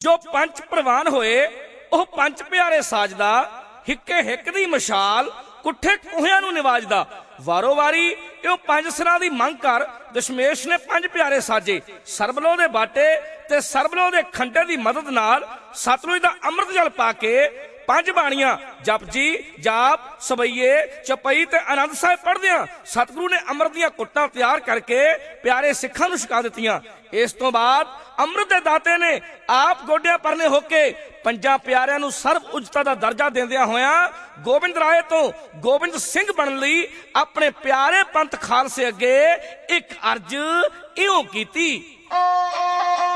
जो पंच प्रवान होए ओह पंच प्यारे साजदा, हिक्के हिक दी मशाल कुठे कोहियां नूं निवाजदा। वारो वारी इहो पंज सिरां दी मंग कर दशमेश ने पंज प्यारे साजे। सरबलों दे बाटे ते सरबलों दे खंडे दी मदद नाल सतलुज दा अमृत जल पा के पंज बाणियां जप जी, जाप, सबईये, चपई ते आनंद साहिब पढ़दियां सतगुरु ने अमृत दियां कुट्टां तैयार करके प्यारे सिखां नूं छका दित्तियां। इस तो बाद अमृत दे दाते ने आप गोडियां परने होके पंजां प्यारियां नूं सर्व उच्चता दा दर्जा देंदियां होयां गोबिंद राय तो गोबिंद सिंह बनन लई अपने प्यारे पंथ खालसे अगे एक अर्ज इउं कीती।